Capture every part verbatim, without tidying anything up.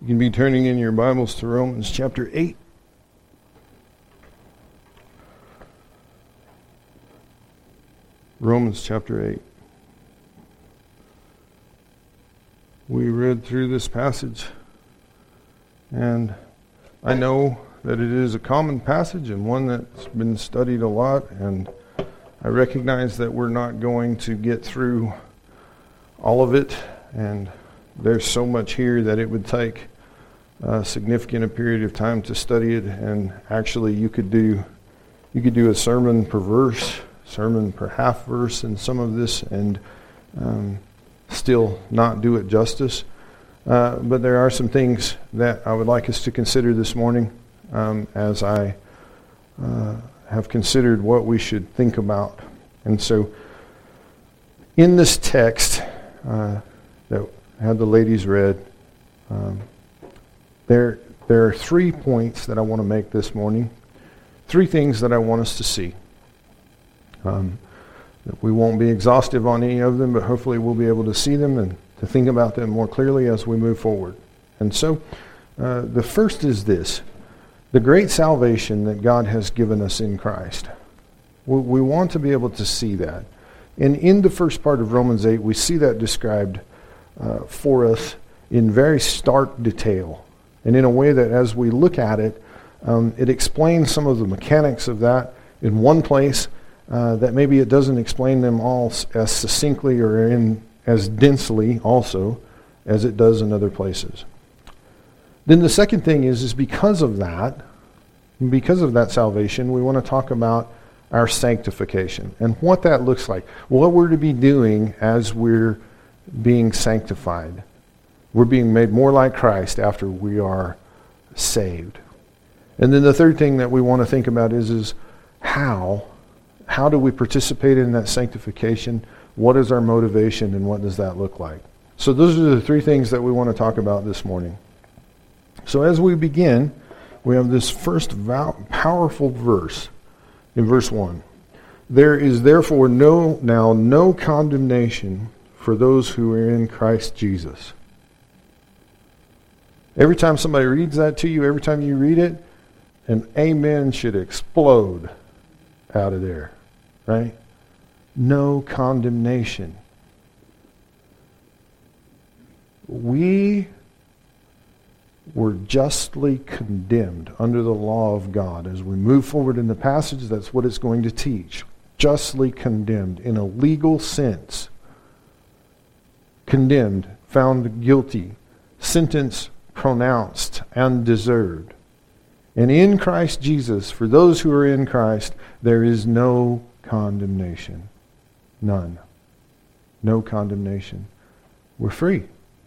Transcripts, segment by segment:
You can be turning in your Bibles to Romans chapter eight. Romans chapter eight. We read through this passage, and I know that it is a common passage and one that's been studied a lot, and I recognize that we're not going to get through all of it, and there's so much here that it would take a significant a period of time to study it, and actually you could do you could do a sermon per verse, sermon per half verse in some of this, and um, still not do it justice. Uh, but there are some things that I would like us to consider this morning um, as I uh, have considered what we should think about. And so in this text uh, that had the ladies read, um, there, there are three points that I want to make this morning. Three things that I want us to see. Um, we won't be exhaustive on any of them, but hopefully we'll be able to see them and to think about them more clearly as we move forward. And so uh, the first is this: the great salvation that God has given us in Christ. We, we want to be able to see that. And in the first part of Romans eight, we see that described uh, for us in very stark detail, and in a way that as we look at it, um, it explains some of the mechanics of that in one place, uh, that maybe it doesn't explain them all as succinctly or in as densely also as it does in other places. Then the second thing is, is because of that, because of that salvation, we want to talk about our sanctification and what that looks like, what we're to be doing as we're being sanctified. We're being made more like Christ after we are saved. And then the third thing that we want to think about is, is how, how do we participate in that sanctification? What is our motivation, and what does that look like? So those are the three things that we want to talk about this morning. So as we begin, we have this first vow, powerful verse in verse one. There is therefore no now no condemnation for those who are in Christ Jesus. Every time somebody reads that to you, every time you read it, an amen should explode out of there, right? No condemnation. We were justly condemned under the law of God. As we move forward in the passage, that's what it's going to teach. Justly condemned in a legal sense. Condemned, found guilty, sentence pronounced and deserved. And in Christ Jesus, for those who are in Christ, there is no condemnation. None. No condemnation. We're free.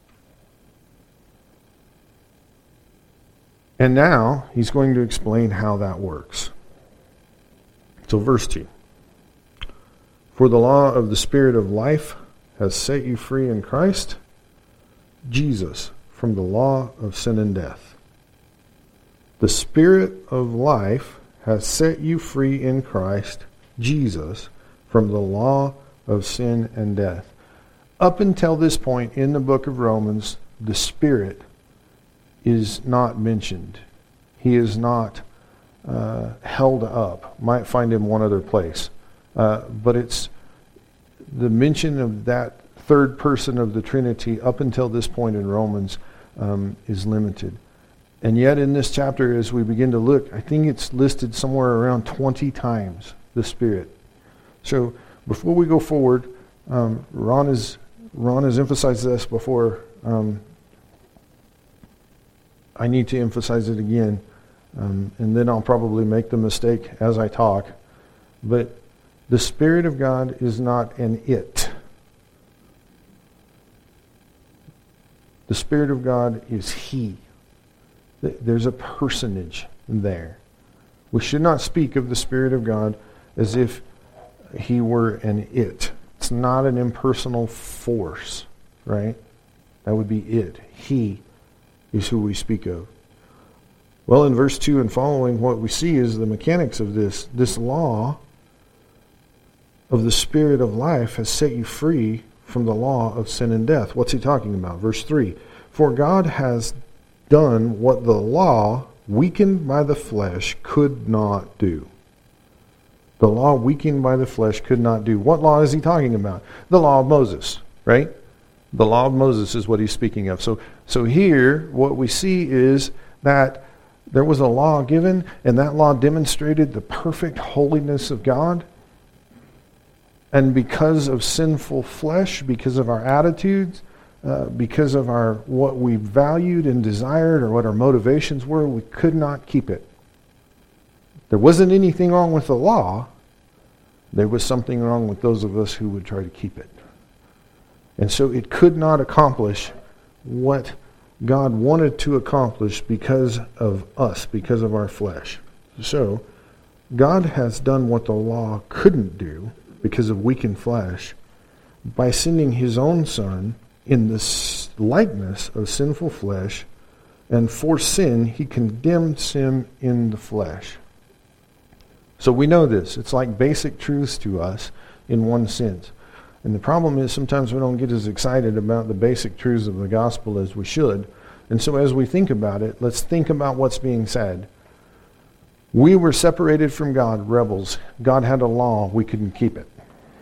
And now he's going to explain how that works. So verse two. For the law of the Spirit of life has set you free in Christ Jesus from the law of sin and death. The Spirit of life has set you free in Christ Jesus from the law of sin and death. Up until this point in the book of Romans, the Spirit is not mentioned. He is not uh, held up. Might find him one other place. Uh, but it's the mention of that third person of the Trinity up until this point in Romans um, is limited. And yet in this chapter, as we begin to look, I think it's listed somewhere around twenty times, the Spirit. So before we go forward, um, Ron, is, Ron has emphasized this before. Um, I need to emphasize it again, um, and then I'll probably make the mistake as I talk. But the Spirit of God is not an it. The Spirit of God is He. There's a personage there. We should not speak of the Spirit of God as if He were an it. It's not an impersonal force, right? That would be it. He is who we speak of. Well, in verse two and following, what we see is the mechanics of this. This law of the Spirit of life has set you free from the law of sin and death. What's he talking about? Verse three. For God has done what the law, weakened by the flesh, could not do. The law weakened by the flesh could not do. What law is he talking about? The law of Moses, right? The law of Moses is what he's speaking of. So, so here, what we see is that there was a law given, and that law demonstrated the perfect holiness of God. And because of sinful flesh, because of our attitudes, uh, because of our what we valued and desired, or what our motivations were, we could not keep it. There wasn't anything wrong with the law. There was something wrong with those of us who would try to keep it. And so it could not accomplish what God wanted to accomplish because of us, because of our flesh. So God has done what the law couldn't do because of weakened flesh by sending his own Son in the likeness of sinful flesh, and for sin he condemned sin in the flesh. So we know this. It's like basic truths to us in one sense. And the problem is sometimes we don't get as excited about the basic truths of the gospel as we should. And so as we think about it, let's think about what's being said. We were separated from God, rebels. God had a law. We couldn't keep it.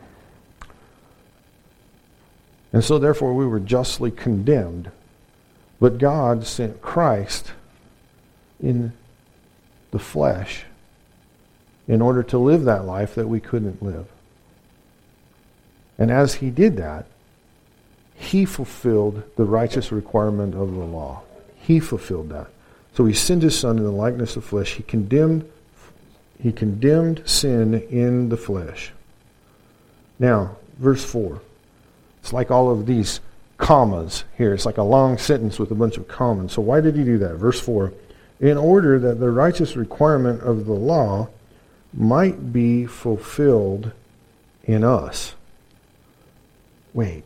And so therefore we were justly condemned. But God sent Christ in the flesh in order to live that life that we couldn't live. And as he did that, he fulfilled the righteous requirement of the law. He fulfilled that. So he sent his Son in the likeness of flesh. He condemned, he condemned sin in the flesh. Now, verse four. It's like all of these commas here. It's like a long sentence with a bunch of commas. So why did he do that? Verse four. In order that the righteous requirement of the law might be fulfilled in us. Wait.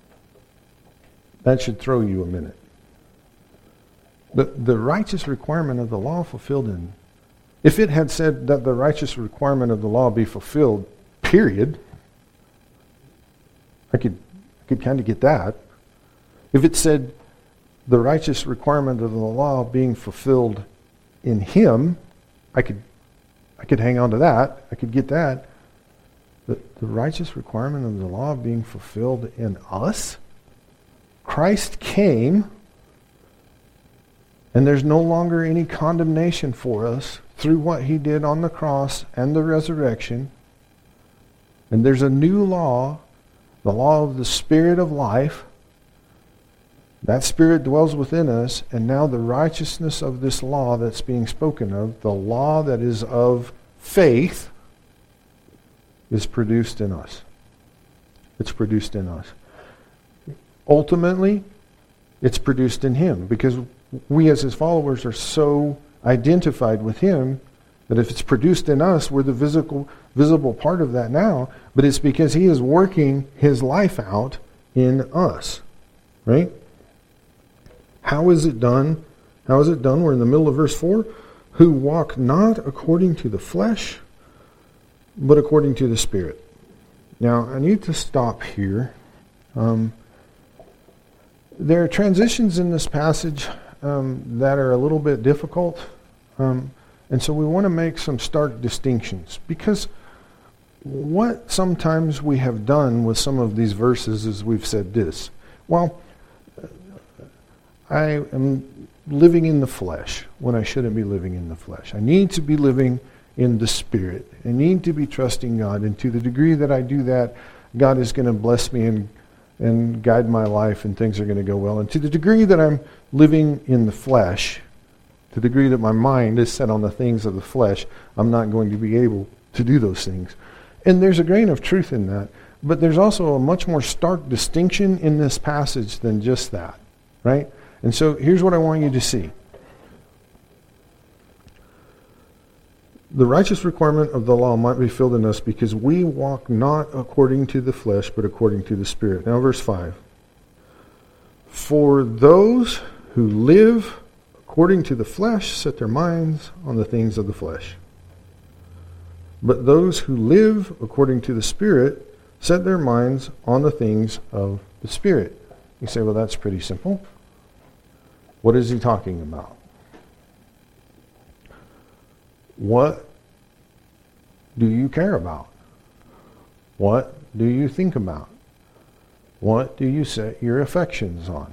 That should throw you a minute. The, the righteous requirement of the law fulfilled in... If it had said that the righteous requirement of the law be fulfilled, period, I could, I could kind of get that. If it said the righteous requirement of the law being fulfilled in him, I could I could hang on to that. I could get that. The, the righteous requirement of the law being fulfilled in us? Christ came, and there's no longer any condemnation for us through what he did on the cross and the resurrection. And there's a new law, the law of the Spirit of life. That Spirit dwells within us, and now the righteousness of this law that's being spoken of, the law that is of faith, is produced in us. It's produced in us. Ultimately, it's produced in him, because we as his followers are so identified with him that if it's produced in us, we're the visible, visible part of that now, but it's because he is working his life out in us. Right? How is it done? How is it done? We're in the middle of verse four. Who walk not according to the flesh, but according to the Spirit. Now, I need to stop here. Um, there are transitions in this passage um, that are a little bit difficult. Um, and so we want to make some stark distinctions. Because what sometimes we have done with some of these verses is we've said this. Well, I am living in the flesh when I shouldn't be living in the flesh. I need to be living in the Spirit. I need to be trusting God. And to the degree that I do that, God is going to bless me and, and guide my life, and things are going to go well. And to the degree that I'm living in the flesh, to the degree that my mind is set on the things of the flesh, I'm not going to be able to do those things. And there's a grain of truth in that. But there's also a much more stark distinction in this passage than just that. Right? And so here's what I want you to see. The righteous requirement of the law might be filled in us because we walk not according to the flesh, but according to the Spirit. Now verse five. For those who live according to the flesh set their minds on the things of the flesh. But those who live according to the Spirit set their minds on the things of the Spirit. You say, well, that's pretty simple. What is he talking about? What do you care about? What do you think about? What do you set your affections on?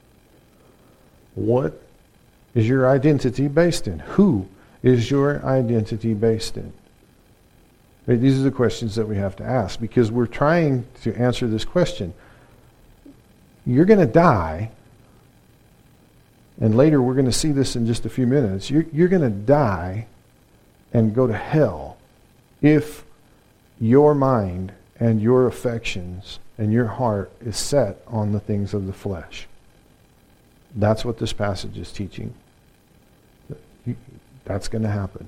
What is your identity based in? Who is your identity based in? Right, these are the questions that we have to ask because we're trying to answer this question. You're going to die, and later we're going to see this in just a few minutes. You're, you're going to die and go to hell if your mind and your affections and your heart is set on the things of the flesh. That's what this passage is teaching. That's going to happen.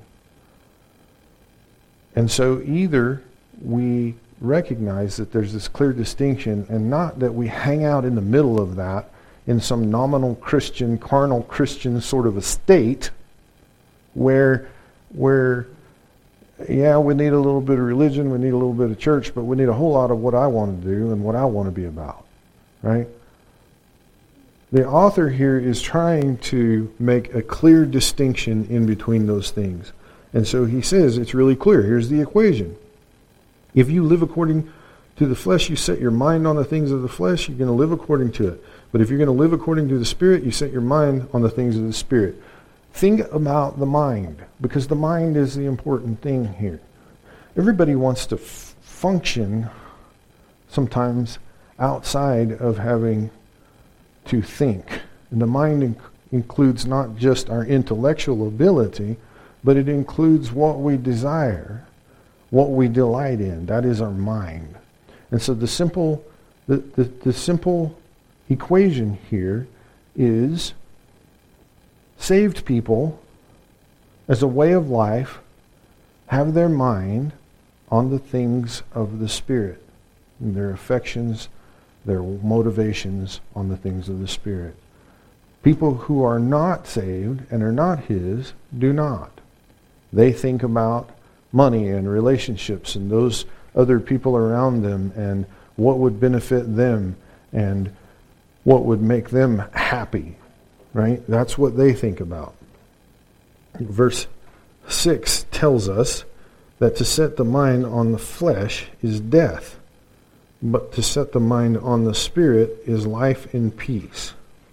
And so either we recognize that there's this clear distinction, and not that we hang out in the middle of that in some nominal Christian, carnal Christian sort of a state where, where, yeah, we need a little bit of religion, we need a little bit of church, but we need a whole lot of what I want to do and what I want to be about, right? The author here is trying to make a clear distinction in between those things. And so he says it's really clear. Here's the equation. If you live according to the flesh, you set your mind on the things of the flesh, you're going to live according to it. But if you're going to live according to the Spirit, you set your mind on the things of the Spirit. Think about the mind, because the mind is the important thing here. Everybody wants to f- function sometimes outside of having to think. And the mind inc- includes not just our intellectual ability, but it includes what we desire, what we delight in. That is our mind. And so the simple, the, the, the simple equation here is saved people, as a way of life, have their mind on the things of the Spirit, and their affections, their motivations on the things of the Spirit. People who are not saved and are not His do not. They think about money and relationships and those other people around them and what would benefit them and what would make them happy, right? That's what they think about. Verse six tells us that to set the mind on the flesh is death, but to set the mind on the Spirit is life and peace.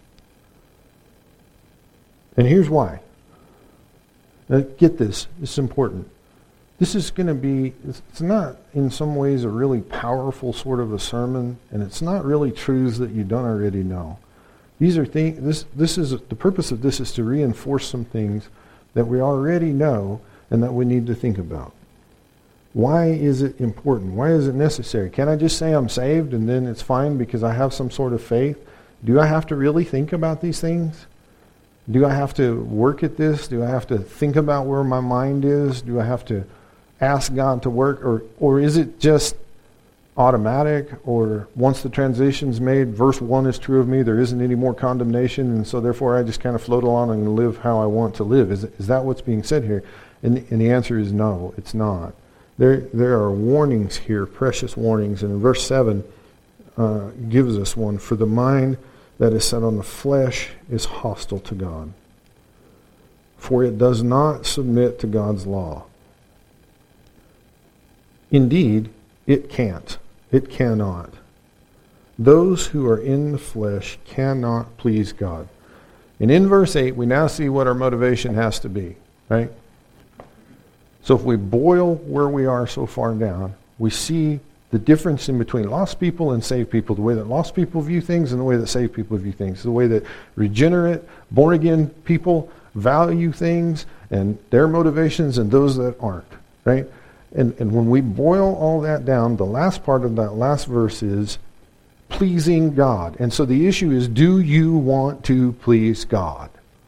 And here's why. Now, get this. This is important. This is going to be, it's not in some ways a really powerful sort of a sermon, and it's not really truths that you don't already know. These are things, this, this is, the purpose of this is to reinforce some things that we already know and that we need to think about. Why is it important? Why is it necessary? Can I just say I'm saved and then it's fine because I have some sort of faith? Do I have to really think about these things? Do I have to work at this? Do I have to think about where my mind is? Do I have to ask God to work? Or, or is it just automatic? Or once the transition's made, verse one is true of me, there isn't any more condemnation, and so therefore I just kind of float along and live how I want to live. Is, is that what's being said here? And, and the answer is no, it's not. There, there are warnings here, precious warnings, and in verse seven uh, gives us one. For the mind that is set on the flesh is hostile to God, for it does not submit to God's law. Indeed, it can't. It cannot. Those who are in the flesh cannot please God. And in verse eight, we now see what our motivation has to be, right? So if we boil where we are so far down, we see the difference in between lost people and saved people, the way that lost people view things and the way that saved people view things, the way that regenerate, born-again people value things and their motivations and those that aren't, right? And, and when we boil all that down, the last part of that last verse is pleasing God. And so the issue is, do you want to please God?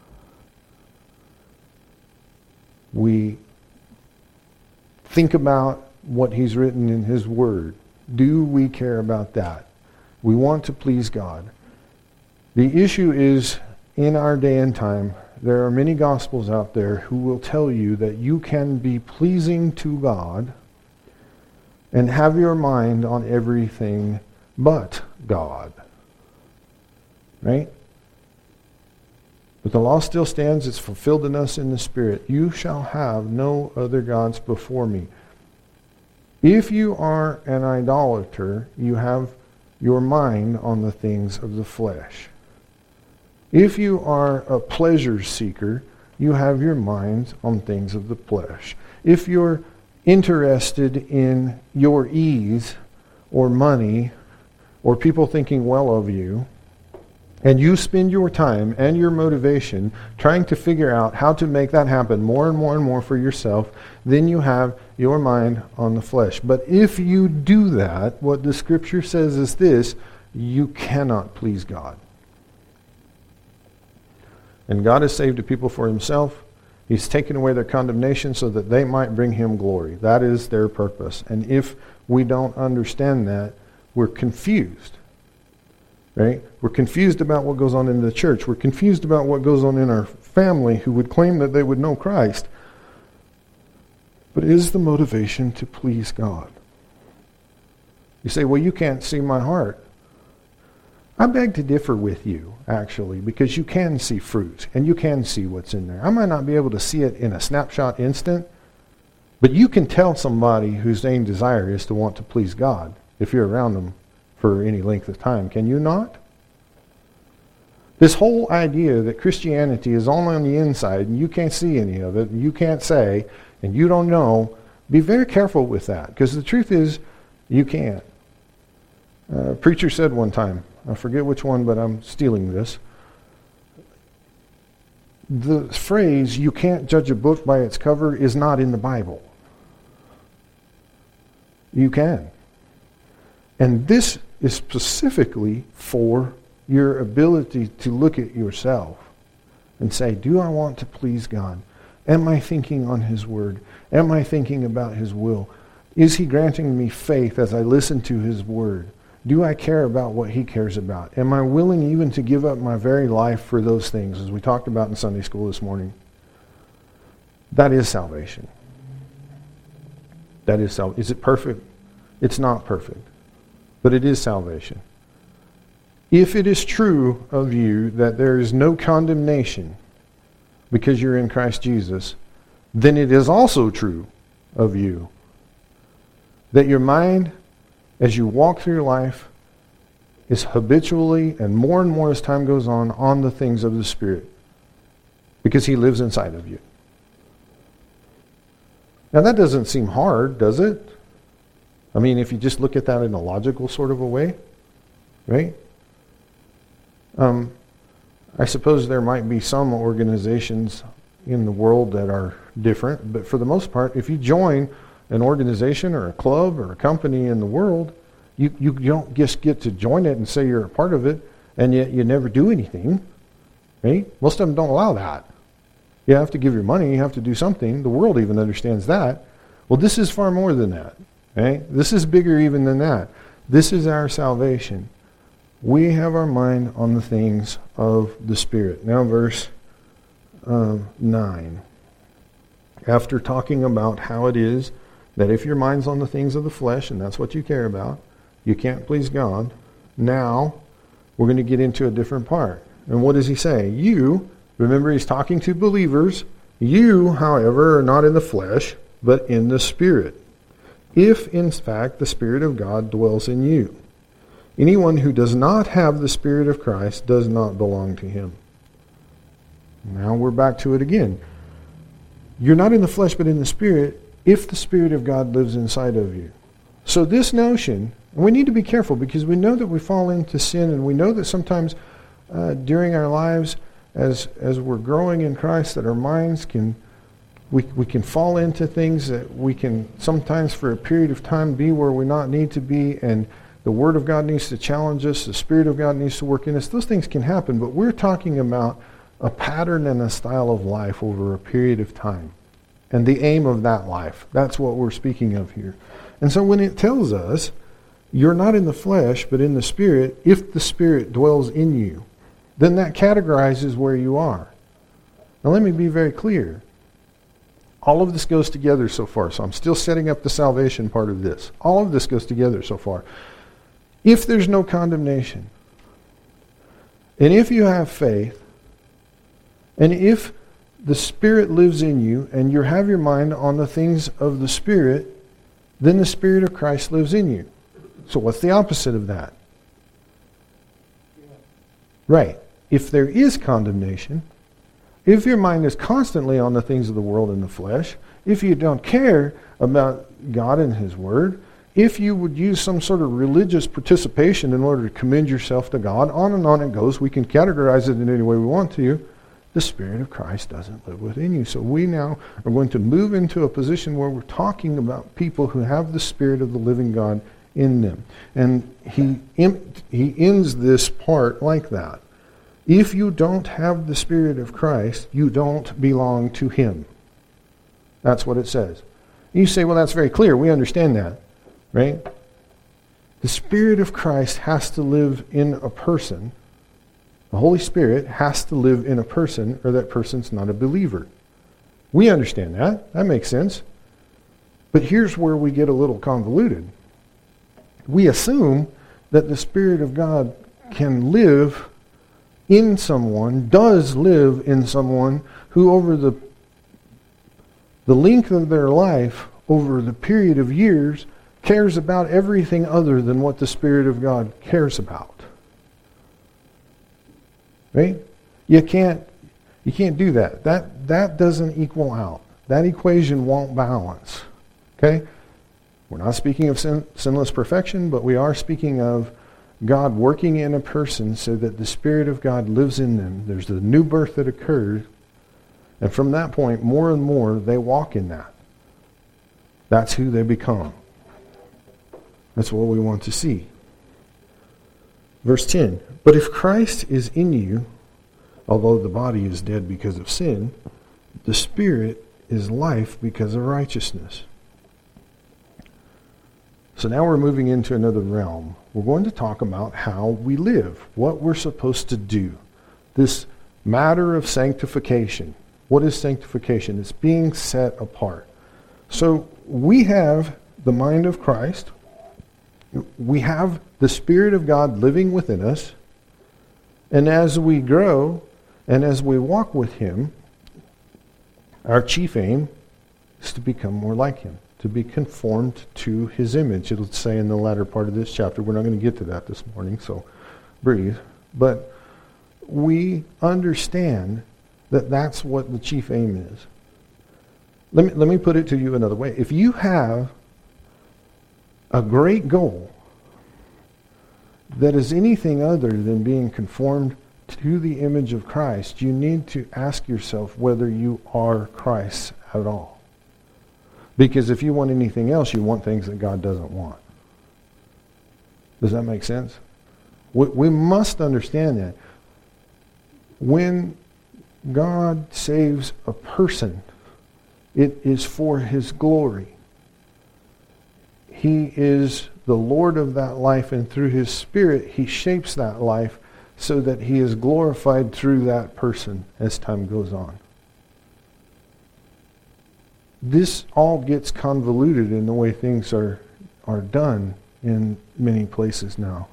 We think about what He's written in His Word. Do we care about that? We want to please God. The issue is, in our day and time, there are many gospels out there who will tell you that you can be pleasing to God and have your mind on everything but God. Right? But the law still stands. It's fulfilled in us in the Spirit. You shall have no other gods before me. If you are an idolater, you have your mind on the things of the flesh. If you are a pleasure seeker, you have your mind on things of the flesh. If you're interested in your ease or money or people thinking well of you, and you spend your time and your motivation trying to figure out how to make that happen more and more and more for yourself, then you have your mind on the flesh. But if you do that, what the Scripture says is this: you cannot please God. And God has saved a people for himself. He's taken away their condemnation so that they might bring him glory. That is their purpose. And if we don't understand that, we're confused. Right? We're confused about what goes on in the church. We're confused about what goes on in our family who would claim that they would know Christ. But is the motivation to please God? You say, well, you can't see my heart. I beg to differ with you, actually, because you can see fruit and you can see what's in there. I might not be able to see it in a snapshot instant, but you can tell somebody whose aim desire is to want to please God if you're around them for any length of time. Can you not? This whole idea that Christianity is all on the inside and you can't see any of it, and you can't say, and you don't know, be very careful with that, because the truth is, you can't. Uh, a preacher said one time, I forget which one, but I'm stealing this. The phrase, you can't judge a book by its cover, is not in the Bible. You can. And this is specifically for your ability to look at yourself and say, do I want to please God? Am I thinking on his word? Am I thinking about his will? Is he granting me faith as I listen to his word? Do I care about what he cares about? Am I willing even to give up my very life for those things, as we talked about in Sunday school this morning? That is salvation. That is salvation. Is it perfect? It's not perfect. But it is salvation. If it is true of you that there is no condemnation because you're in Christ Jesus, then it is also true of you that your mind, as you walk through life, is habitually and more and more as time goes on, on the things of the Spirit, because he lives inside of you. Now that doesn't seem hard, does it? I mean, if you just look at that in a logical sort of a way, right? Um, I suppose there might be some organizations in the world that are different, but for the most part, if you join an organization or a club or a company in the world, you, you don't just get to join it and say you're a part of it, and yet you never do anything, right? Most of them don't allow that. You have to give your money, you have to do something. The world even understands that. Well, this is far more than that, right? This is bigger even than that. This is our salvation. We have our mind on the things of the Spirit. Now verse um, nine. After talking about how it is that if your mind's on the things of the flesh, and that's what you care about, you can't please God. Now, we're going to get into a different part. And what does he say? You, remember he's talking to believers, you, however, are not in the flesh, but in the Spirit, if in fact the Spirit of God dwells in you. Anyone who does not have the Spirit of Christ does not belong to him. Now we're back to it again. You're not in the flesh, but in the Spirit, if the Spirit of God lives inside of you. So this notion, and we need to be careful because we know that we fall into sin, and we know that sometimes uh, during our lives, as as we're growing in Christ, that our minds can, we we can fall into things that we can sometimes for a period of time be where we not need to be, and the Word of God needs to challenge us, the Spirit of God needs to work in us. Those things can happen, but we're talking about a pattern and a style of life over a period of time. And the aim of that life, that's what we're speaking of here. And so when it tells us, you're not in the flesh, but in the Spirit, if the Spirit dwells in you, then that categorizes where you are. Now let me be very clear. All of this goes together so far, so I'm still setting up the salvation part of this. All of this goes together so far. If there's no condemnation, and if you have faith, And if the Spirit lives in you and you have your mind on the things of the Spirit, then the Spirit of Christ lives in you. So what's the opposite of that? Right. If there is condemnation, if your mind is constantly on the things of the world and the flesh, if you don't care about God and His Word, if you would use some sort of religious participation in order to commend yourself to God, on and on it goes. We can categorize it in any way we want to. The Spirit of Christ doesn't live within you. So we now are going to move into a position where we're talking about people who have the Spirit of the living God in them. And he, he ends this part like that. If you don't have the Spirit of Christ, you don't belong to Him. That's what it says. You say, well, that's very clear. We understand that, right? The Spirit of Christ has to live in a person. The Holy Spirit has to live in a person, or that person's not a believer. We understand that. That makes sense. But here's where we get a little convoluted. We assume that the Spirit of God can live in someone, does live in someone who over the, the length of their life, over the period of years, cares about everything other than what the Spirit of God cares about. Right? You can't you can't do that. That that doesn't equal out. That equation won't balance. Okay? We're not speaking of sin, sinless perfection, but we are speaking of God working in a person so that the Spirit of God lives in them. There's the new birth that occurs, and from that point, more and more, they walk in that. That's who they become. That's what we want to see. Verse ten, but if Christ is in you, although the body is dead because of sin, the Spirit is life because of righteousness. So now we're moving into another realm. We're going to talk about how we live, what we're supposed to do. This matter of sanctification. What is sanctification? It's being set apart. So we have the mind of Christ. We have the Spirit of God living within us. And as we grow and as we walk with Him, our chief aim is to become more like Him, to be conformed to His image. It'll say in the latter part of this chapter. We're not going to get to that this morning, so breathe. But we understand that that's what the chief aim is. Let me, let me put it to you another way. If you have a great goal that is anything other than being conformed to the image of Christ, you need to ask yourself whether you are Christ at all. Because if you want anything else, you want things that God doesn't want. Does that make sense? We, we must understand that. When God saves a person, it is for His glory. He is the Lord of that life, and through His Spirit, He shapes that life so that He is glorified through that person as time goes on. This all gets convoluted in the way things are, are done in many places now.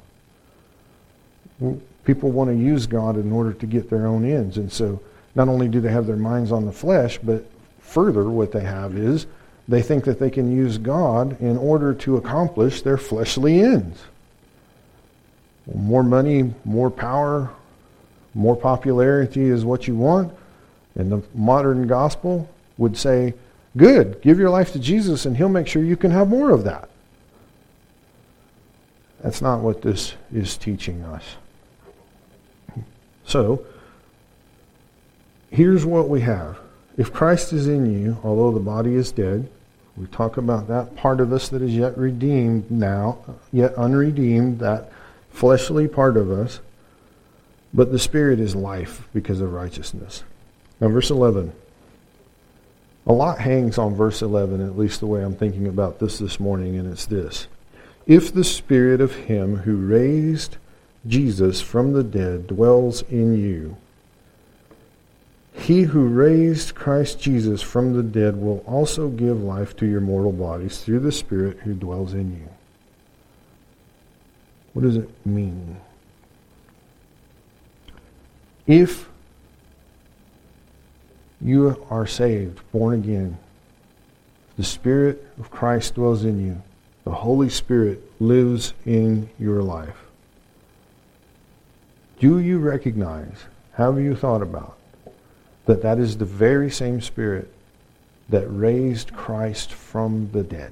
People want to use God in order to get their own ends, and so not only do they have their minds on the flesh, but further what they have is they think that they can use God in order to accomplish their fleshly ends. More money, more power, more popularity is what you want. And the modern gospel would say, good, give your life to Jesus and He'll make sure you can have more of that. That's not what this is teaching us. So, here's what we have. If Christ is in you, although the body is dead, we talk about that part of us that is yet redeemed now, yet unredeemed, that fleshly part of us, but the Spirit is life because of righteousness. Now verse eleven. A lot hangs on verse eleven, at least the way I'm thinking about this this morning, and it's this. If the Spirit of Him who raised Jesus from the dead dwells in you, He who raised Christ Jesus from the dead will also give life to your mortal bodies through the Spirit who dwells in you. What does it mean? If you are saved, born again. The Spirit of Christ dwells in you. The Holy Spirit lives in your life. Do you recognize, have you thought about, that that is the very same Spirit that raised Christ from the dead?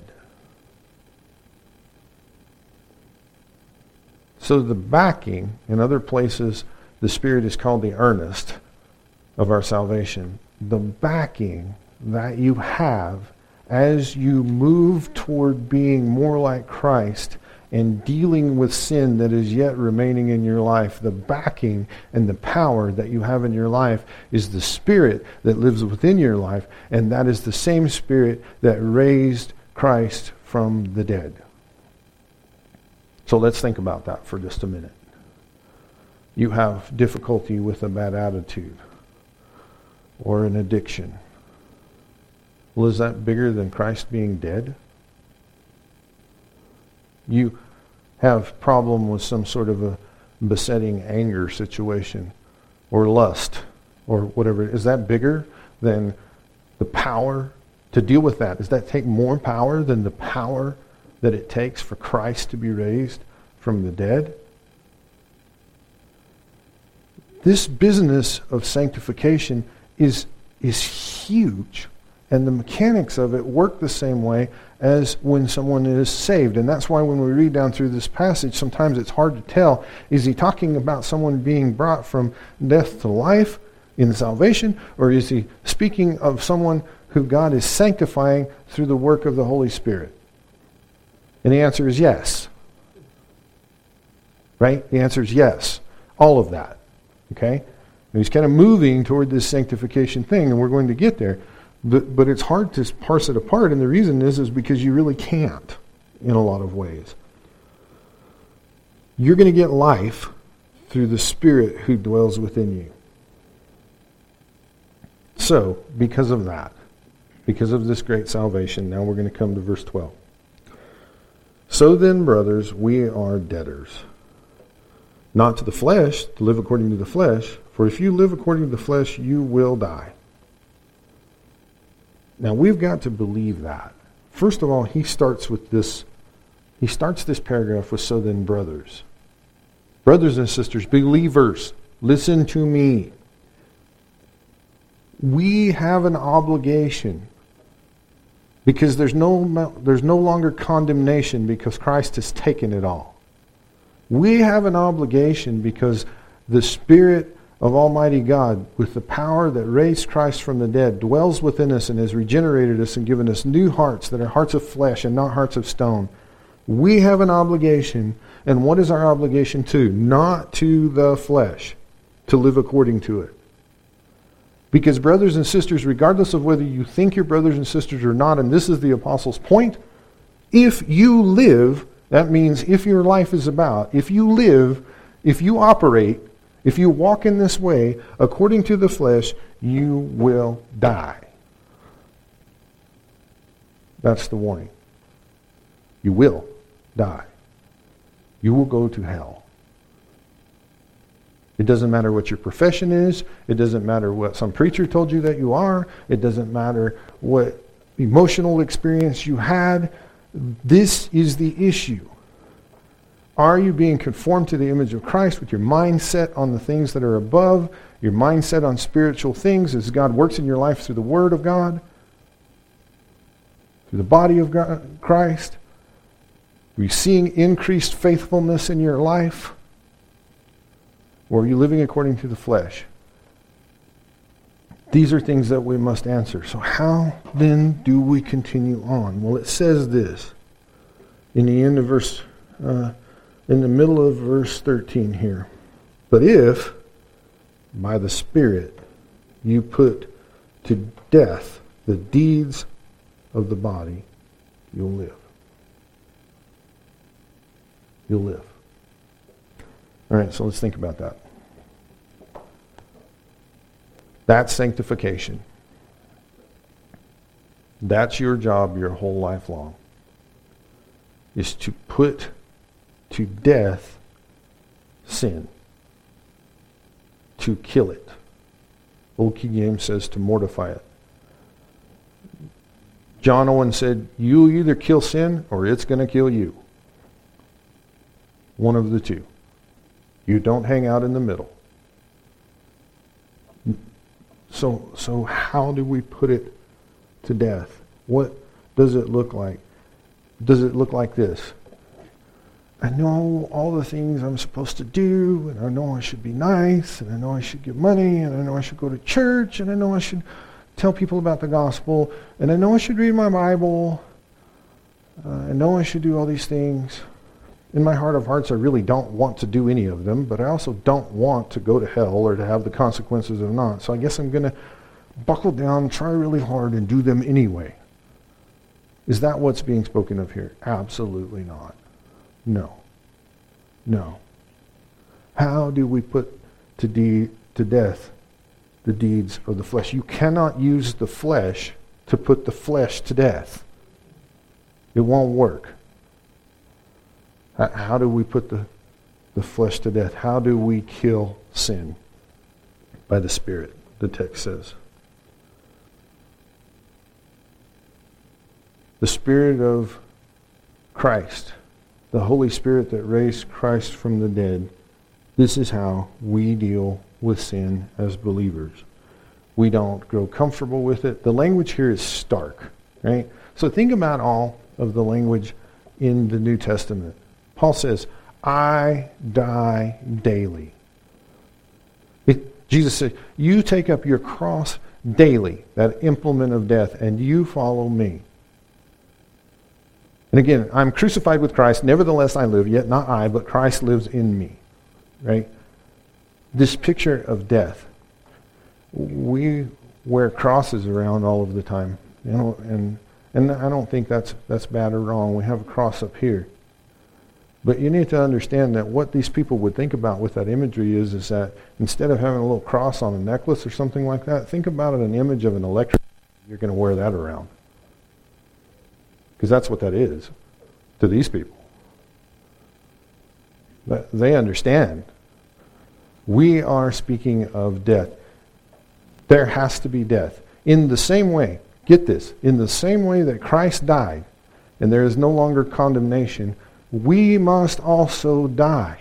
So the backing, in other places, the Spirit is called the earnest of our salvation. The backing that you have as you move toward being more like Christ and dealing with sin that is yet remaining in your life, the backing and the power that you have in your life is the Spirit that lives within your life, and that is the same Spirit that raised Christ from the dead. So let's think about that for just a minute. You have difficulty with a bad attitude or an addiction. Well, is that bigger than Christ being dead? You have problem with some sort of a besetting anger situation or lust or whatever. Is that bigger than the power to deal with that? Does that take more power than the power that it takes for Christ to be raised from the dead? This business of sanctification is, is huge. And the mechanics of it work the same way as when someone is saved. And that's why when we read down through this passage, sometimes it's hard to tell. Is he talking about someone being brought from death to life in salvation? Or is he speaking of someone who God is sanctifying through the work of the Holy Spirit? And the answer is yes. Right? The answer is yes. All of that. Okay? And he's kind of moving toward this sanctification thing, and we're going to get there. But, but it's hard to parse it apart, and the reason is, is because you really can't in a lot of ways. You're going to get life through the Spirit who dwells within you. So, because of that, because of this great salvation, now we're going to come to verse twelve. So then, brothers, we are debtors, not to the flesh, to live according to the flesh, for if you live according to the flesh, you will die. Now, we've got to believe that. First of all, he starts with this, he starts this paragraph with, so then, brothers. Brothers and sisters, believers, listen to me. We have an obligation because there's no, there's no longer condemnation because Christ has taken it all. We have an obligation because the Spirit of Almighty God, with the power that raised Christ from the dead, dwells within us and has regenerated us and given us new hearts that are hearts of flesh and not hearts of stone. We have an obligation, and what is our obligation to? Not to the flesh, to live according to it. Because brothers and sisters, regardless of whether you think you're brothers and sisters or not, and this is the apostle's point, if you live, that means if your life is about, if you live, if you operate, if you walk in this way, according to the flesh, you will die. That's the warning. You will die. You will go to hell. It doesn't matter what your profession is. It doesn't matter what some preacher told you that you are. It doesn't matter what emotional experience you had. This is the issue. Are you being conformed to the image of Christ with your mindset on the things that are above, your mindset on spiritual things as God works in your life through the Word of God, through the body of God, Christ? Are you seeing increased faithfulness in your life? Or are you living according to the flesh? These are things that we must answer. So how then do we continue on? Well, it says this in the end of verse uh, in the middle of verse thirteen here. But if, by the Spirit, you put to death the deeds of the body, you'll live. You'll live. All right, so let's think about that. That's sanctification. That's your job your whole life long, is to put to death sin, to kill it, Old King James says to mortify it. John Owen said, you either kill sin or it's going to kill you. One of the two. You don't hang out in the middle. So, so how do we put it to death? What does it look like? Does it look like this? I know all the things I'm supposed to do, and I know I should be nice, and I know I should give money, and I know I should go to church, and I know I should tell people about the gospel, and I know I should read my Bible. Uh, I know I should do all these things. In my heart of hearts, I really don't want to do any of them, but I also don't want to go to hell or to have the consequences of not. So I guess I'm going to buckle down, try really hard, and do them anyway. Is that what's being spoken of here? Absolutely not. No. No. How do we put to, de- to death the deeds of the flesh? You cannot use the flesh to put the flesh to death. It won't work. How do we put the, the flesh to death? How do we kill sin? By the Spirit, the text says. The Spirit of Christ, the Holy Spirit that raised Christ from the dead, this is how we deal with sin as believers. We don't grow comfortable with it. The language here is stark, right? So think about all of the language in the New Testament. Paul says, I die daily. It, Jesus said, you take up your cross daily, that implement of death, and you follow me. And again, I'm crucified with Christ, nevertheless I live, yet not I, but Christ lives in me. Right? This picture of death. We wear crosses around all of the time. You know, and and I don't think that's that's bad or wrong. We have a cross up here. But you need to understand that what these people would think about with that imagery is, is that instead of having a little cross on a necklace or something like that, think about it an image of an electric. You're going to wear that around. Because that's what that is to these people. But they understand. We are speaking of death. There has to be death. In the same way, get this, in the same way that Christ died, and there is no longer condemnation, we must also die.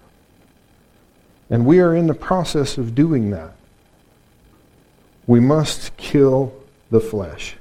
And we are in the process of doing that. We must kill the flesh.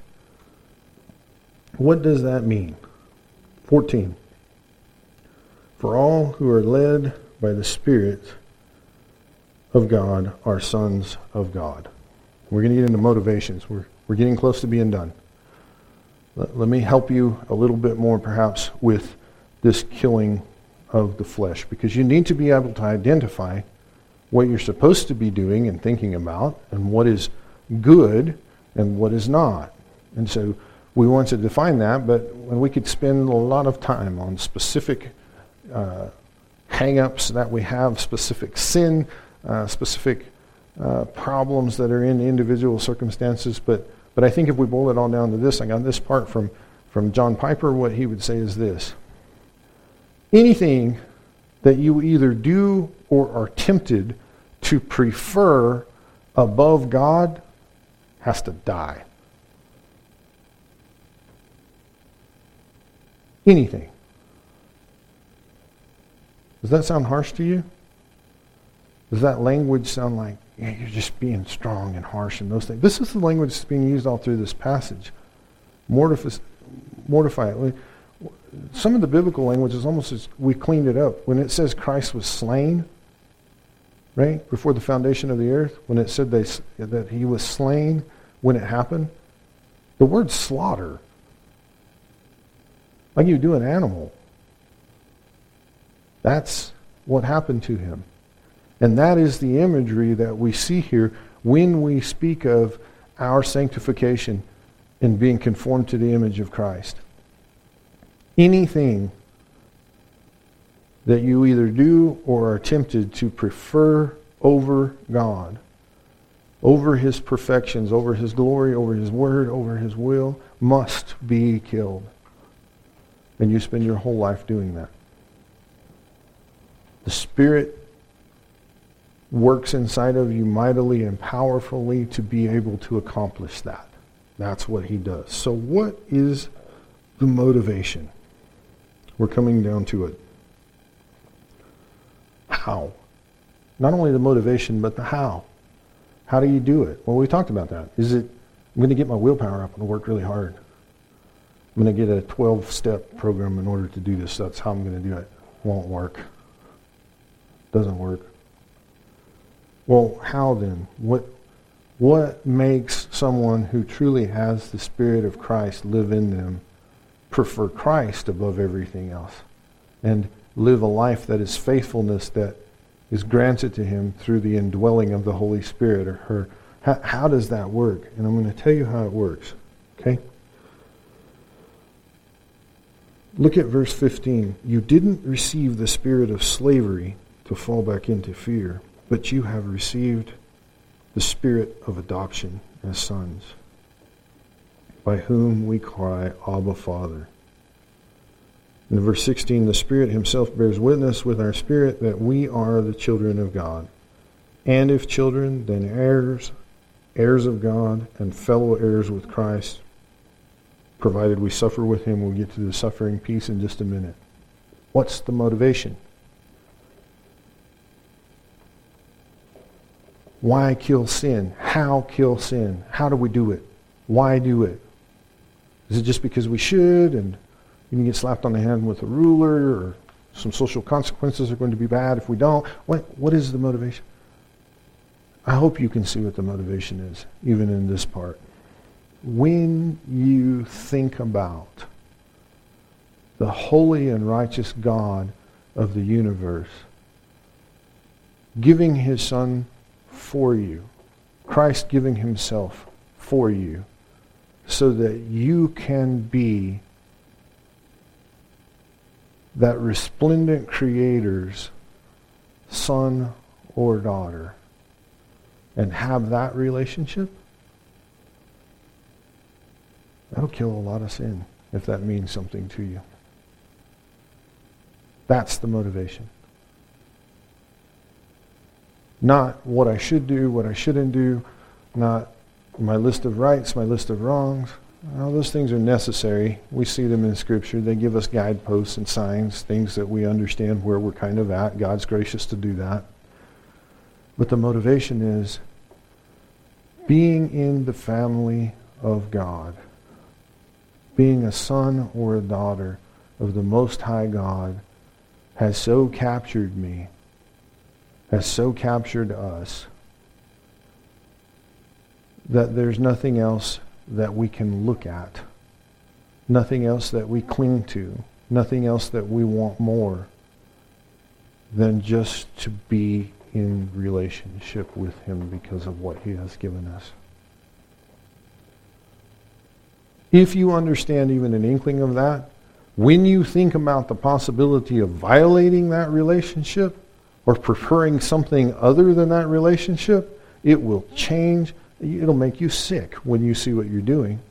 What does that mean? fourteen. For all who are led by the Spirit of God are sons of God. We're going to get into motivations. We're, we're getting close to being done. Let, let me help you a little bit more perhaps with this killing of the flesh, because you need to be able to identify what you're supposed to be doing and thinking about, and what is good and what is not. And so we want to define that, but when we could spend a lot of time on specific uh, hang-ups that we have, specific sin, uh, specific uh, problems that are in individual circumstances, but but I think if we boil it all down to this, I got this part from, from John Piper. What he would say is this: anything that you either do or are tempted to prefer above God has to die. Anything. Does that sound harsh to you? Does that language sound like, yeah, you're just being strong and harsh and those things? This is the language that's being used all through this passage. Mortify, mortify it. Some of the biblical language is almost as we cleaned it up. When it says Christ was slain, right, before the foundation of the earth, when it said they, that he was slain when it happened, the word slaughter, like you do an animal, that's what happened to him. And that is the imagery that we see here when we speak of our sanctification and being conformed to the image of Christ. Anything that you either do or are tempted to prefer over God, over his perfections, over his glory, over his word, over his will, must be killed. And you spend your whole life doing that. The Spirit works inside of you mightily and powerfully to be able to accomplish that. That's what he does. So what is the motivation? We're coming down to it. How? Not only the motivation, but the how. How do you do it? Well, we talked about that. Is it, I'm going to get my willpower up and work really hard. I'm going to get a twelve-step program in order to do this. That's how I'm going to do it. Won't work. Doesn't work. Well, how then? What, what makes someone who truly has the Spirit of Christ live in them prefer Christ above everything else and live a life that is faithfulness that is granted to him through the indwelling of the Holy Spirit or her? How, how does that work? And I'm going to tell you how it works. Okay? Look at verse fifteen. You didn't receive the spirit of slavery to fall back into fear, but you have received the spirit of adoption as sons, by whom we cry, Abba, Father. In verse sixteen, the Spirit himself bears witness with our spirit that we are the children of God. And if children, then heirs, heirs of God, and fellow heirs with Christ, provided we suffer with him. We'll get to the suffering piece in just a minute. What's the motivation? Why kill sin? How kill sin? How do we do it? Why do it? Is it just because we should and you can get slapped on the hand with a ruler, or some social consequences are going to be bad if we don't? What, what is the motivation? I hope you can see what the motivation is, even in this part. When you think about the holy and righteous God of the universe giving his Son for you, Christ giving himself for you, so that you can be that resplendent Creator's son or daughter and have that relationship, that'll kill a lot of sin if that means something to you. That's the motivation. Not what I should do, what I shouldn't do, not my list of rights, my list of wrongs. All those things are necessary. We see them in Scripture. They give us guideposts and signs, things that we understand where we're kind of at. God's gracious to do that. But the motivation is being in the family of God, being a son or a daughter of the Most High God has so captured me, has so captured us, that there's nothing else that we can look at, nothing else that we cling to, nothing else that we want more than just to be in relationship with him because of what he has given us. If you understand even an inkling of that, when you think about the possibility of violating that relationship or preferring something other than that relationship, it will change. It'll make you sick when you see what you're doing.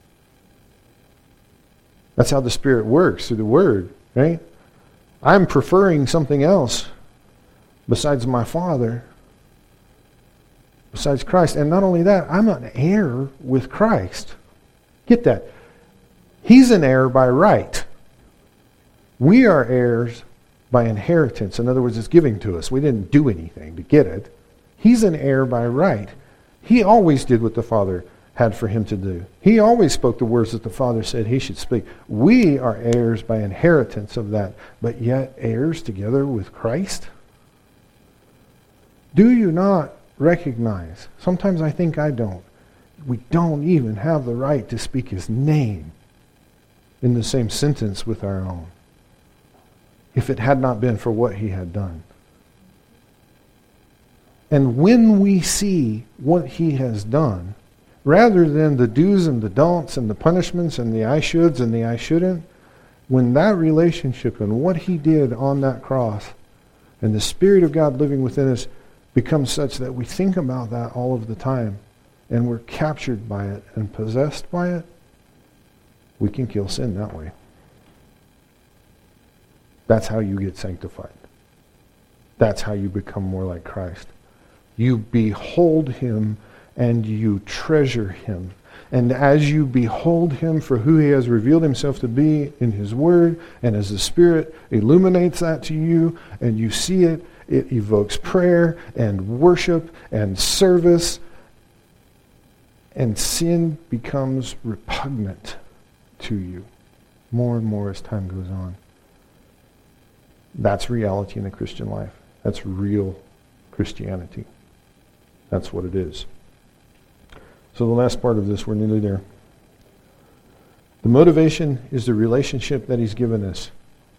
That's how the Spirit works, through the Word, right? I'm preferring something else besides my Father, besides Christ. And not only that, I'm an heir with Christ. Get that. He's an heir by right. We are heirs by inheritance. In other words, it's giving to us. We didn't do anything to get it. He's an heir by right. He always did what the Father had for him to do. He always spoke the words that the Father said he should speak. We are heirs by inheritance of that, but yet heirs together with Christ? Do you not recognize? Sometimes I think I don't. We don't even have the right to speak his name in the same sentence with our own, if it had not been for what he had done. And when we see what he has done, rather than the do's and the don'ts and the punishments and the I shoulds and the I shouldn't, when that relationship and what he did on that cross and the Spirit of God living within us becomes such that we think about that all of the time and we're captured by it and possessed by it, we can kill sin that way. That's how you get sanctified. That's how you become more like Christ. You behold him and you treasure him. And as you behold him for who he has revealed himself to be in his word, and as the Spirit illuminates that to you, and you see it, it evokes prayer and worship and service, and sin becomes repugnant to you more and more as time goes on. That's reality in the Christian life. That's real Christianity. That's what it is. So the last part of this, we're nearly there. The motivation is the relationship that he's given us.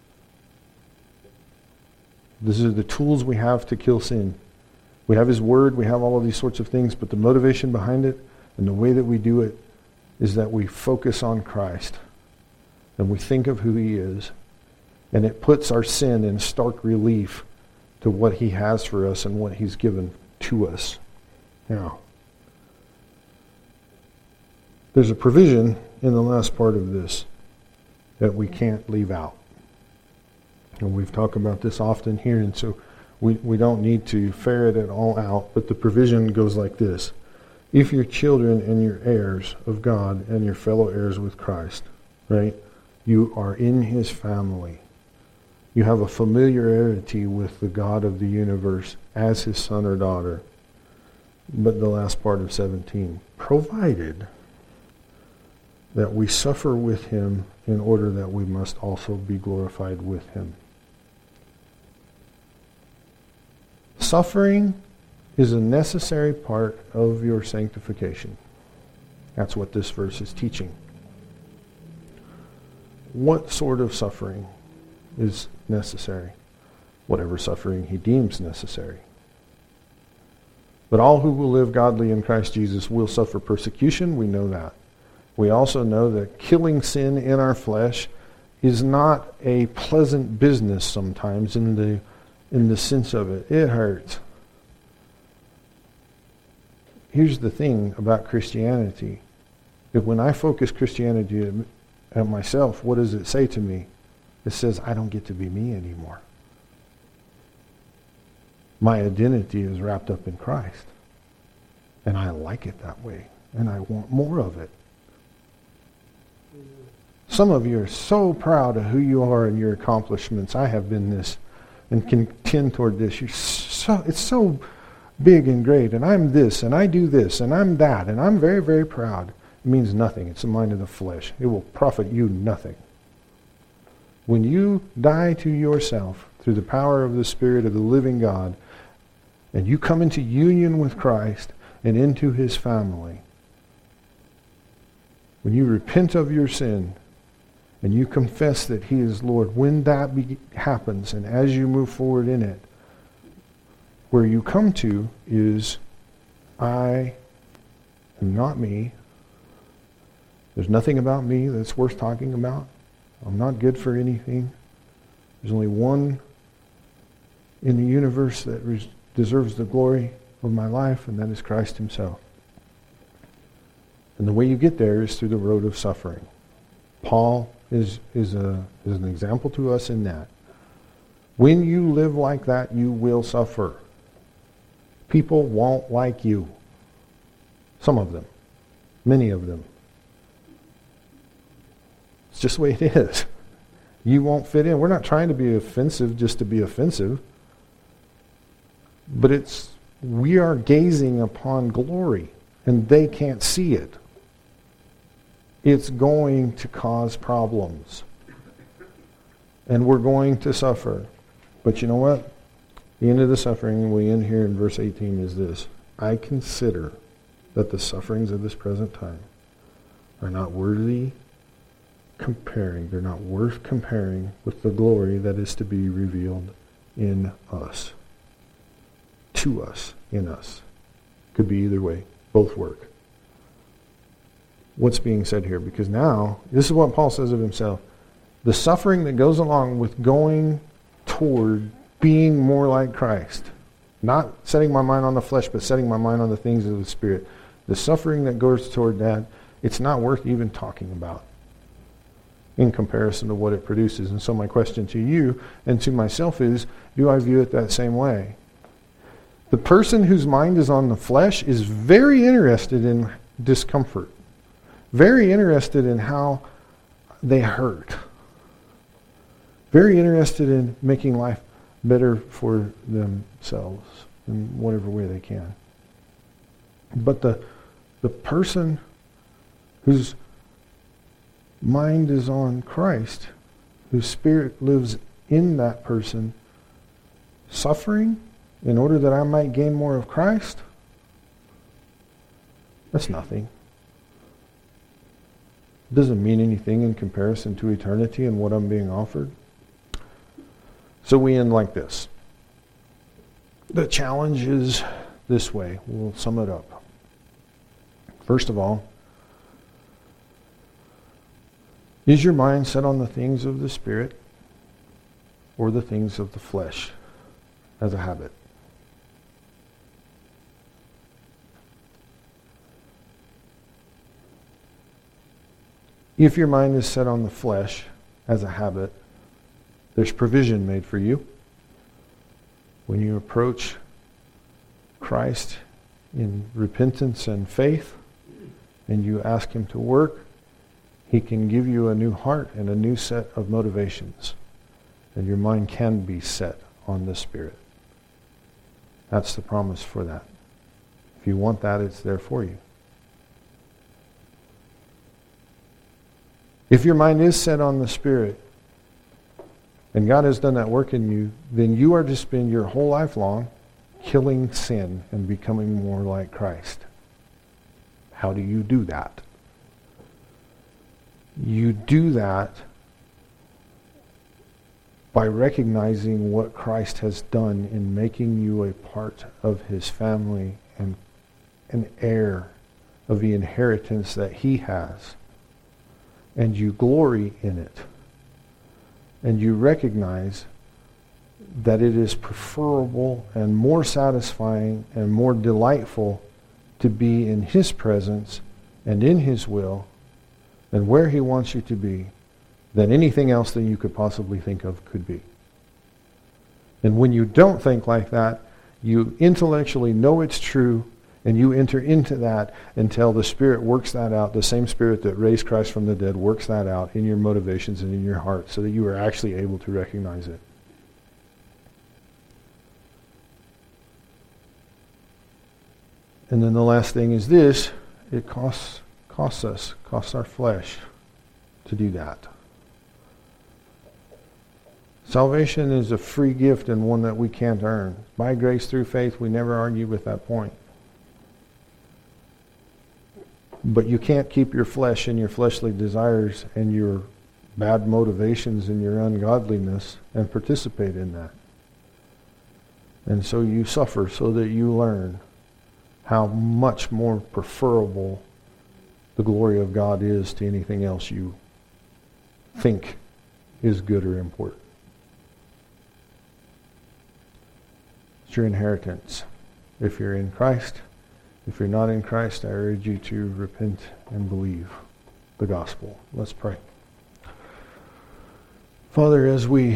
These are the tools we have to kill sin. We have his word, we have all of these sorts of things, but the motivation behind it and the way that we do it is that we focus on Christ and we think of who he is. And it puts our sin in stark relief to what he has for us and what he's given to us. Now, there's a provision in the last part of this that we can't leave out. And we've talked about this often here, and so we, we don't need to ferret it all out, but the provision goes like this. If you're children and you're heirs of God and you're fellow heirs with Christ, right? You are in his family. You have a familiarity with the God of the universe as his son or daughter. But the last part of seventeen, provided that we suffer with him in order that we must also be glorified with him. Suffering is a necessary part of your sanctification. That's what this verse is teaching. What sort of suffering is necessary? Whatever suffering he deems necessary. But all who will live godly in Christ Jesus will suffer persecution. We know that. We also know that killing sin in our flesh is not a pleasant business sometimes in the in the sense of it. It hurts. Here's the thing about Christianity. If when I focus Christianity at myself, what does it say to me? It says, I don't get to be me anymore. My identity is wrapped up in Christ. And I like it that way. And I want more of it. Some of you are so proud of who you are and your accomplishments. I have been this and can tend toward this. You're so, it's so big and great. And I'm this, and I do this, and I'm that. And I'm very, very proud. It means nothing. It's the mind of the flesh. It will profit you nothing. When you die to yourself through the power of the Spirit of the living God, and you come into union with Christ and into his family, when you repent of your sin and you confess that he is Lord, when that be- happens and as you move forward in it, where you come to is, I am not me. There's nothing about me that's worth talking about. I'm not good for anything. There's only one in the universe that res- deserves the glory of my life, and that is Christ himself. And the way you get there is through the road of suffering. Paul is, is, a, is an example to us in that. When you live like that, you will suffer. People won't like you. Some of them. Many of them. It's just the way it is. You won't fit in. We're not trying to be offensive just to be offensive. But it's, we are gazing upon glory, and they can't see it. It's going to cause problems. And we're going to suffer. But you know what? The end of the suffering, we end here in verse eighteen, is this. I consider that the sufferings of this present time are not worthy comparing. They're not worth comparing with the glory that is to be revealed in us. To us, in us. Could be either way. Both work. What's being said here? Because now, this is what Paul says of himself. The suffering that goes along with going toward being more like Christ. Not setting my mind on the flesh, but setting my mind on the things of the Spirit. The suffering that goes toward that, it's not worth even talking about in comparison to what it produces. And so my question to you and to myself is, do I view it that same way? The person whose mind is on the flesh is very interested in discomfort, very interested in how they hurt, very interested in making life better for themselves in whatever way they can. But the, the person whose mind is on Christ, whose spirit lives in that person, suffering in order that I might gain more of Christ, that's nothing. It doesn't mean anything in comparison to eternity and what I'm being offered. So we end like this. The challenge is this way. We'll sum it up. First of all, is your mind set on the things of the Spirit or the things of the flesh as a habit? If your mind is set on the flesh as a habit, there's provision made for you. When you approach Christ in repentance and faith, and you ask Him to work, He can give you a new heart and a new set of motivations. And your mind can be set on the Spirit. That's the promise for that. If you want that, it's there for you. If your mind is set on the Spirit, and God has done that work in you, then you are to spend your whole life long killing sin and becoming more like Christ. How do you do that? You do that by recognizing what Christ has done in making you a part of His family and an heir of the inheritance that He has. And you glory in it. And you recognize that it is preferable and more satisfying and more delightful to be in His presence and in His will and where He wants you to be than anything else that you could possibly think of could be. And when you don't think like that, you intellectually know it's true, and you enter into that until the Spirit works that out. The same Spirit that raised Christ from the dead works that out in your motivations and in your heart so that you are actually able to recognize it. And then the last thing is this: it costs costs us, costs our flesh to do that. Salvation is a free gift and one that we can't earn. By grace through faith, we never argue with that point. But you can't keep your flesh and your fleshly desires and your bad motivations and your ungodliness and participate in that. And so you suffer so that you learn how much more preferable the glory of God is to anything else you think is good or important. It's your inheritance. If you're in Christ, if you're not in Christ, I urge you to repent and believe the gospel. Let's pray. Father, as we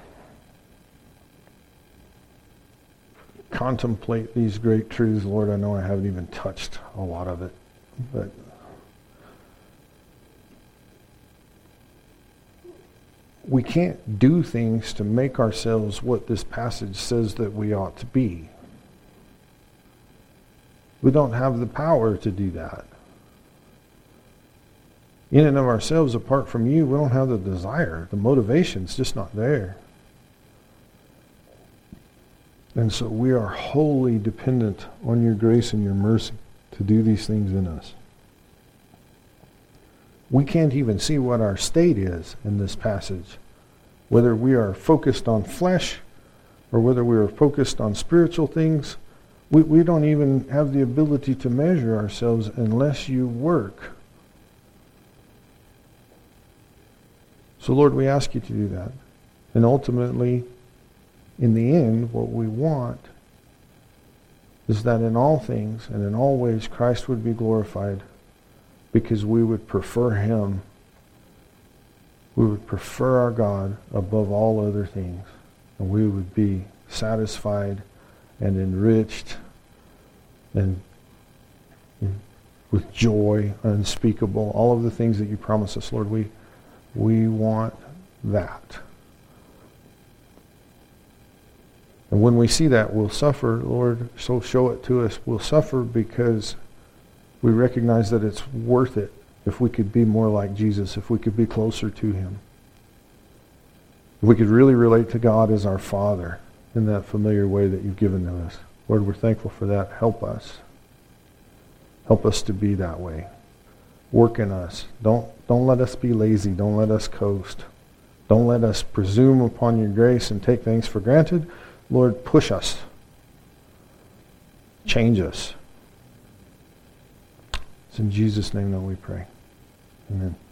contemplate these great truths, Lord, I know I haven't even touched a lot of it, but we can't do things to make ourselves what this passage says that we ought to be. We don't have the power to do that. In and of ourselves, apart from you, we don't have the desire. The motivation's just not there. And so we are wholly dependent on your grace and your mercy to do these things in us. We can't even see what our state is in this passage, whether we are focused on flesh or whether we are focused on spiritual things. We, we don't even have the ability to measure ourselves unless you work. So Lord, we ask you to do that. And ultimately, in the end, what we want is that in all things and in all ways Christ would be glorified, because we would prefer him. We would prefer our God above all other things. And we would be satisfied and enriched and with joy unspeakable, all of the things that you promise us, Lord, we we want that. And when we see that, we'll suffer, Lord, so show it to us. We'll suffer because we recognize that it's worth it if we could be more like Jesus, if we could be closer to him. If we could really relate to God as our Father in that familiar way that you've given to us. Lord, we're thankful for that. Help us. Help us to be that way. Work in us. Don't, don't let us be lazy. Don't let us coast. Don't let us presume upon your grace and take things for granted. Lord, push us. Change us. It's in Jesus' name that we pray. Amen.